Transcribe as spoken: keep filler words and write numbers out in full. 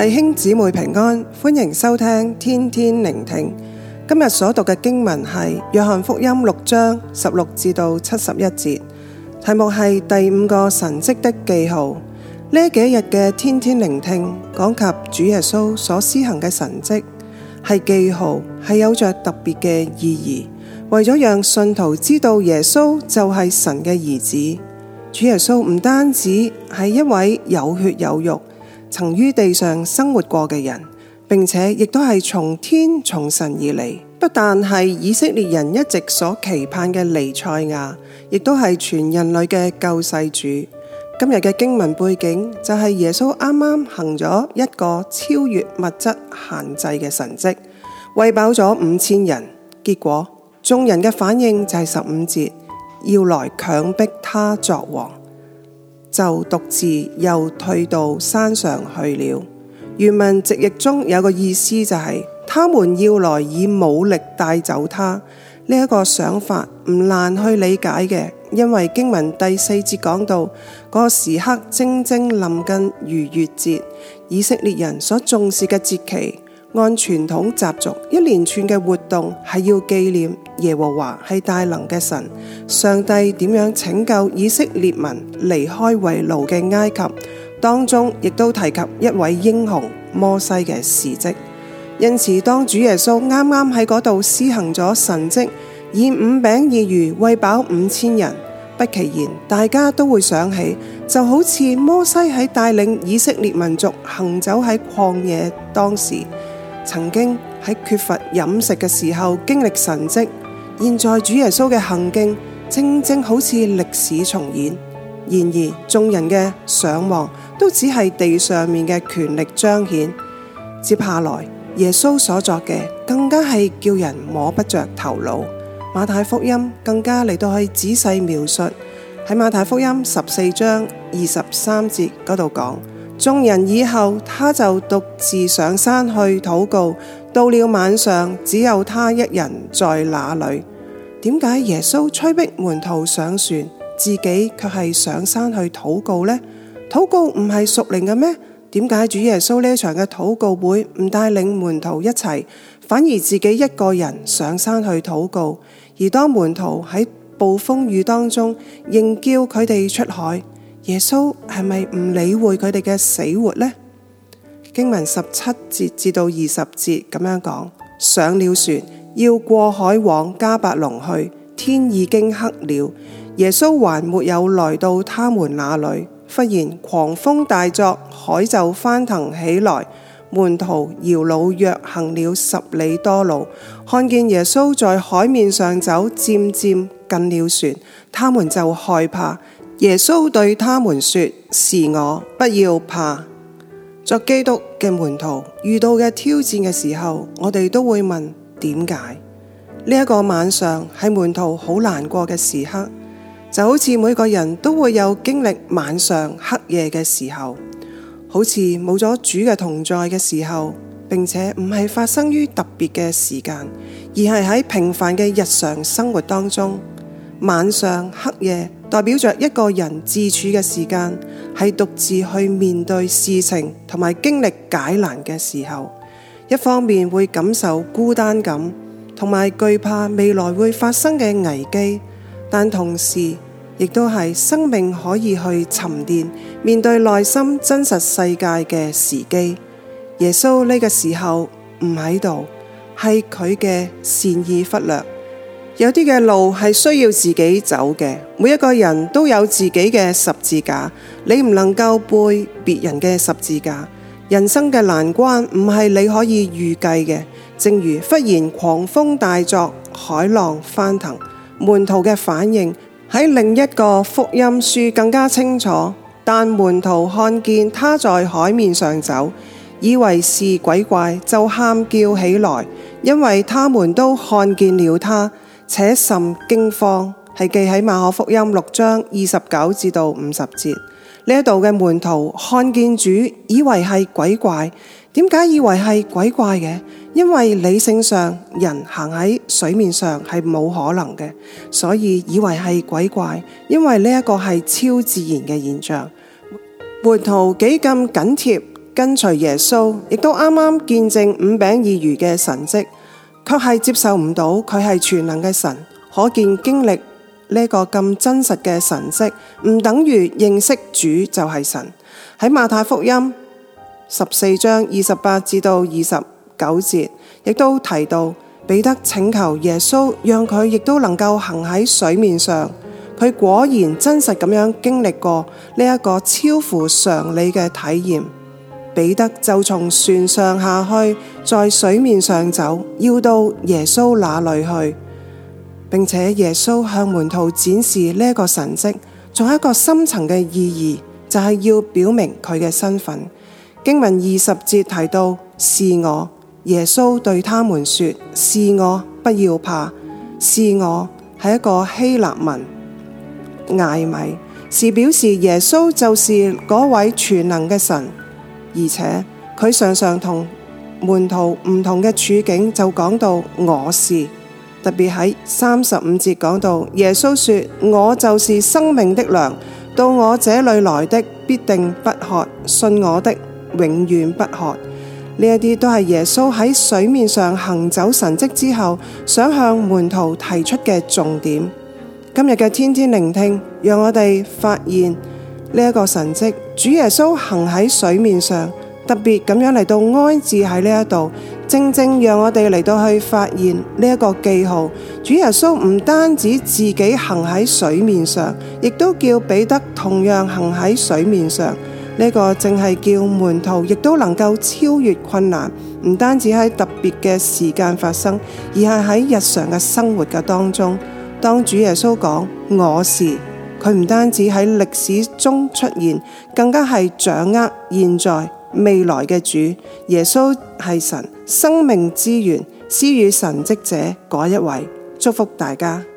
弟兄姊妹平安，歡迎收聽天天聆聽。今日所讀嘅經文係約翰福音六章十六至到七十一節，題目係第五個神蹟的記號。呢幾日嘅天天聆聽講及主耶穌所施行嘅神蹟，係記號，係有着特別嘅意義，為咗讓信徒知道耶穌就係神嘅兒子。主耶穌唔單止係一位有血有肉，曾於地上生活過嘅人，並且亦都係從天從神而嚟，不但係以色列人一直所期盼嘅彌賽亞，亦都係全人類嘅救世主。今日嘅經文背景就係耶穌啱啱行咗一個超越物質限制嘅神蹟，餵飽咗五千人。結果眾人嘅反應就係十五節，要來強迫他作王，就獨自又退到山上去了。原文直譯中有個意思就係、是、他們要來以武力帶走他。呢、這、一個想法唔難去理解嘅，因為經文第四節講到嗰、那個時刻正正臨近逾越節，以色列人所重視嘅節期，按傳統習俗一連串嘅活動係要紀念耶和華係大能嘅神，上帝點樣拯救以色列民離開為奴嘅埃及，當中亦都提及一位英雄摩西嘅事蹟。因此當主耶穌啱啱喺嗰度施行咗神蹟，以五餅二魚餵飽五千人，不其然大家都會想起，就好似摩西喺帶領以色列民族行走喺曠野當時，曾經喺缺乏飲食嘅時候經歷神蹟。現在主耶穌嘅行徑正正好似歷史重演，然而眾人嘅想望都只係地上面嘅權力彰顯。接下來耶穌所作嘅更加係叫人摸不着頭腦。馬太福音更加嚟到去仔細描述，喺馬太福音十四章二十三節嗰度講，眾人以後，他就獨自上山去禱告。到了晚上，只有他一人在那裏。點解耶穌催逼門徒上船，自己卻係上山去禱告呢？禱告唔係屬靈嘅咩？點解主耶穌呢場嘅禱告會唔帶領門徒一齊，反而自己一個人上山去禱告？而當門徒喺暴風雨當中，仍叫佢哋出海，耶穌係咪唔理會佢哋嘅死活呢？經文十七節至到二十節咁樣講，上了船，要過海往迦百農去，天已經黑了，耶穌還沒有來到他們那裏。忽然狂風大作，海就翻騰起來。門徒搖橹約行了十里多路，看見耶穌在海面上走，漸漸近了船，他們就害怕。耶穌對他們說：是我，不要怕。作基督嘅門徒遇到嘅挑戰嘅時候，我哋都會問點解？呢一個晚上係門徒好難過嘅時刻，就好似每個人都會有經歷晚上黑夜嘅時候，好似冇咗主嘅同在嘅時候，並且唔係發生於特別嘅時間，而係喺平凡嘅日常生活當中。晚上黑夜代表着一個人自處嘅時間，係獨自去面對事情同埋經歷解難嘅時候。一方面會感受孤單感，同埋懼怕未來會發生嘅危機，但同時亦都係生命可以去沉澱，面對內心真實世界嘅時機。耶穌呢個時候唔喺度，係佢嘅善意忽略。有啲嘅路係需要自己走嘅，每一個人都有自己嘅十字架，你唔能夠背別人嘅十字架。人生嘅難關唔係你可以預計嘅，正如忽然狂風大作，海浪翻騰，門徒嘅反應喺另一個福音書更加清楚。但門徒看見他在海面上走，以為是鬼怪，就喊叫起來，因為他們都看見了他，且甚驚慌。係記喺馬可福音六章二十九至到五十節。呢一度嘅門徒看見主，以為係鬼怪。點解以為係鬼怪嘅？因為理性上人行喺水面上係冇可能嘅，所以以為係鬼怪。因為呢一個係超自然嘅現象。門徒幾咁緊貼跟隨耶穌，亦都啱啱見證五餅二魚嘅神蹟，卻係接受唔到佢係全能嘅神。可見經歷呢個咁真實嘅神蹟，唔等於認識主就係神。喺馬太福音十四章二十八至到二十九節，亦都提到彼得請求耶穌讓佢亦都能夠行喺水面上。佢果然真實咁樣經歷過呢一個超乎常理嘅體驗。彼得就從船上下去，在水面上走，要到耶穌那裏去，並且耶穌向門徒展示呢一個神蹟，仲有一個深層嘅意義，就係要表明佢嘅身份。經文二十節提到是我，耶穌對他們說是我，不要怕。是我係一個希臘文艾米，是表示耶穌就是嗰位全能嘅神，而且佢常常同門徒唔同嘅處境就講到我是，特別喺三十五節講到耶穌說我就是生命的糧，到我這裏來的必定不渴，信我的永遠不渴。呢一啲都係耶穌喺水面上行走神蹟之後想向門徒提出嘅重點。今日嘅天天聆聽，讓我哋發現呢一個神蹟，主耶穌行喺水面上，特別咁樣嚟到安置喺呢一度，正正讓我哋嚟到去發現呢一個記號。主耶穌唔單止自己行喺水面上，亦都叫彼得同樣行喺水面上。呢個正係叫門徒亦都能夠超越困難，唔單止喺特別嘅時間發生，而係喺日常嘅生活嘅當中。當主耶穌講我是，佢唔單止喺歷史中出現，更加係掌握現在未來嘅主。耶穌係神生命之源，施予神蹟者嗰一位。祝福大家。